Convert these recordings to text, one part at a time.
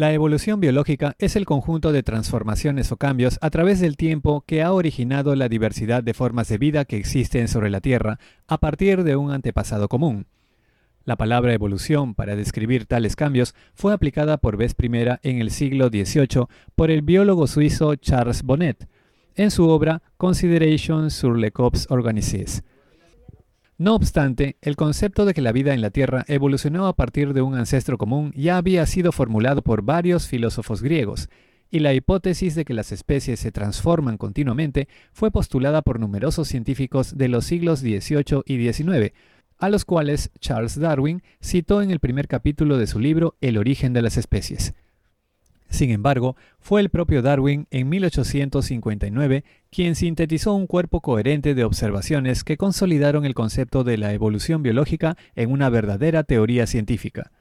La evolución biológica es el conjunto de transformaciones o cambios a través del tiempo que ha originado la diversidad de formas de vida que existen sobre la Tierra a partir de un antepasado común. La palabra evolución para describir tales cambios fue aplicada por vez primera en el siglo XVIII por el biólogo suizo Charles Bonnet, en su obra Considerations sur les corps organisés. No obstante, el concepto de que la vida en la Tierra evolucionó a partir de un ancestro común ya había sido formulado por varios filósofos griegos, y la hipótesis de que las especies se transforman continuamente fue postulada por numerosos científicos de los siglos XVIII y XIX, a los cuales Charles Darwin citó en el primer capítulo de su libro El origen de las especies. Sin embargo, fue el propio Darwin en 1859 quien sintetizó un cuerpo coherente de observaciones que consolidaron el concepto de la evolución biológica en una verdadera teoría científica.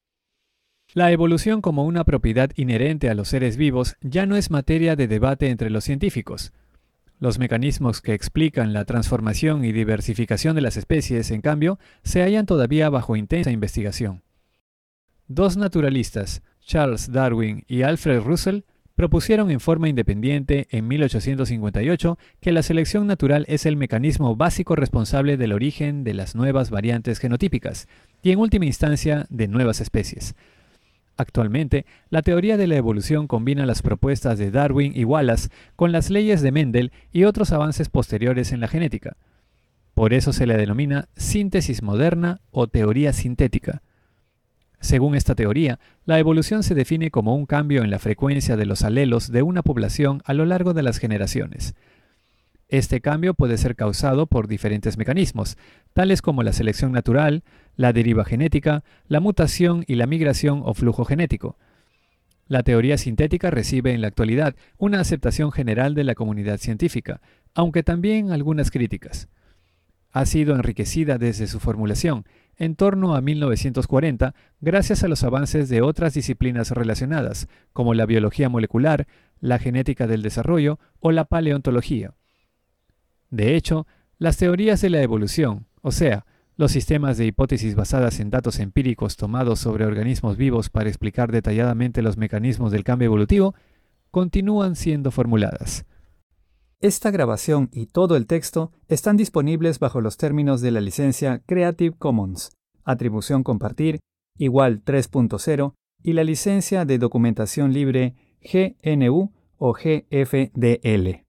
La evolución como una propiedad inherente a los seres vivos ya no es materia de debate entre los científicos. Los mecanismos que explican la transformación y diversificación de las especies, en cambio, se hallan todavía bajo intensa investigación. Dos naturalistas, Charles Darwin y Alfred Russell, propusieron en forma independiente en 1858 que la selección natural es el mecanismo básico responsable del origen de las nuevas variantes genotípicas y, en última instancia, de nuevas especies. Actualmente, la teoría de la evolución combina las propuestas de Darwin y Wallace con las leyes de Mendel y otros avances posteriores en la genética. Por eso se le denomina síntesis moderna o teoría sintética. Según esta teoría, la evolución se define como un cambio en la frecuencia de los alelos de una población a lo largo de las generaciones. Este cambio puede ser causado por diferentes mecanismos, tales como la selección natural, la deriva genética, la mutación y la migración o flujo genético. La teoría sintética recibe en la actualidad una aceptación general de la comunidad científica, aunque también algunas críticas. Ha sido enriquecida desde su formulación, en torno a 1940, gracias a los avances de otras disciplinas relacionadas, como la biología molecular, la genética del desarrollo o la paleontología. De hecho, las teorías de la evolución, o sea, los sistemas de hipótesis basadas en datos empíricos tomados sobre organismos vivos para explicar detalladamente los mecanismos del cambio evolutivo, continúan siendo formuladas. Esta grabación y todo el texto están disponibles bajo los términos de la licencia Creative Commons, atribución compartir, igual 3.0 y la licencia de documentación libre GNU o GFDL.